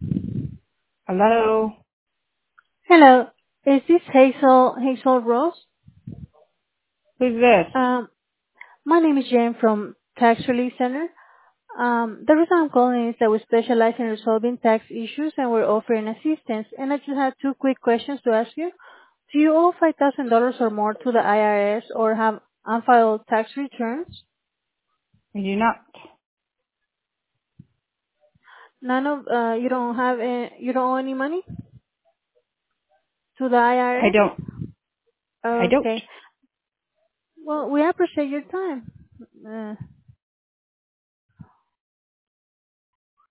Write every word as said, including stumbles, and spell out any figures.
Hello. Hello, is this Hazel Hazel Rose? Who's this? Um, my name is Jane from Tax Relief Center. Um, the reason I'm calling is that we specialize in resolving tax issues and we're offering assistance. And I just have two quick questions to ask you. Do you owe five thousand dollars or more to the I R S or have unfiled tax returns? I do not. None of uh, you don't have a, you don't owe any money to the I I R S? don't. I don't. Okay. Well, we appreciate your time. Uh,